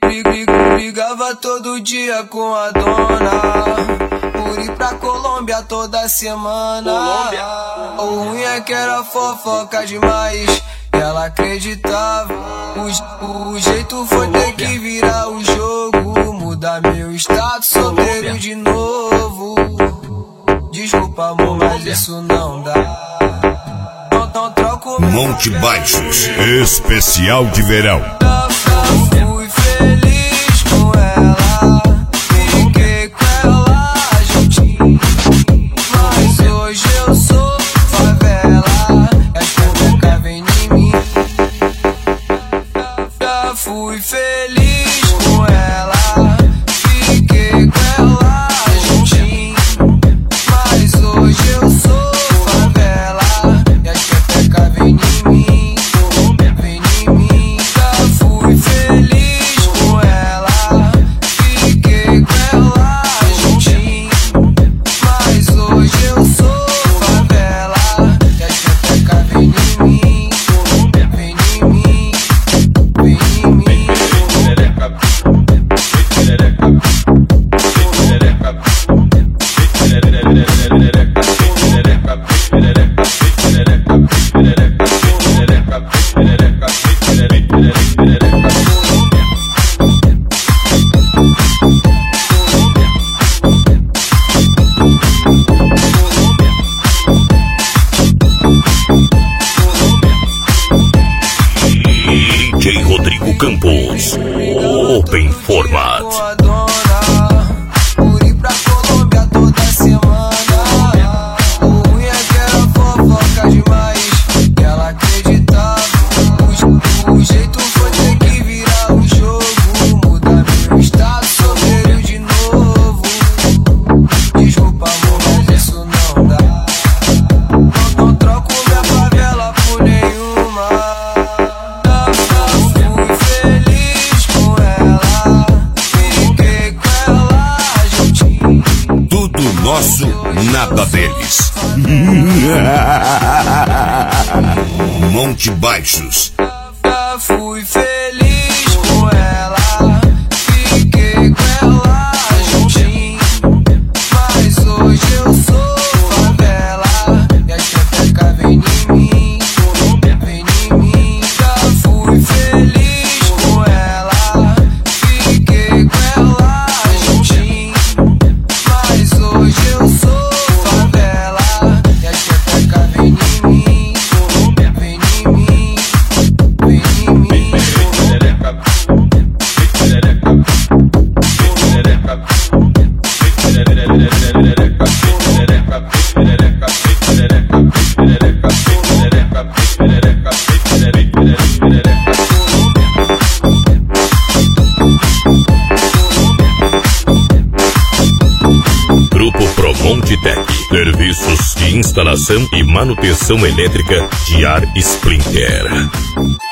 Brigava todo dia com a dona por ir pra Colômbia toda semana. O ruim é que era fofoca demais, ela acreditava. O jeito foi ter que virar o jogo, mudar meu status, solteiro de novo. Desculpa amor, mas isso não dá. Não troco Monte Baixos, especial de verão. Fui feliz com ela, fiquei com ela juntinho, mas hoje eu sou favela, as pepeca vem em mim. Fui feliz com ela, fiquei com ela juntinho, mas hoje eu sou favela, e as pepeca vem em mim. Vem em mim. Fui feliz com ela, fiquei com ela juntinho, mas hoje eu sou favela, e as pepeca vem em mim. Vem em mim. Vem em mim. DJ Rodrigo Campos, Open Format. Por ir pra Colômbia toda semana. O ruim é que era fofoca demais, ela acreditava. O jeito foi ter que virar o jogo, mudar meu estado, solteiro de novo. Desculpa amor, mas isso não dá. Não troco minha favela por nenhuma. Fui feliz com ela, fiquei com ela juntinho. Tudo nosso, nada deles. Monte Baixos. Fui feliz com ela, fiquei com ela juntinho, mas hoje eu sou favela, e as pepeca vem em mim. Vem em mim. Fui feliz com ela, fiquei com ela juntinho, mas hoje eu sou favela, e as pepeca vem em mim. Vem em mim. Vem em mim. Grupo Promonte Tech, serviços de instalação e manutenção elétrica de ar Splinter.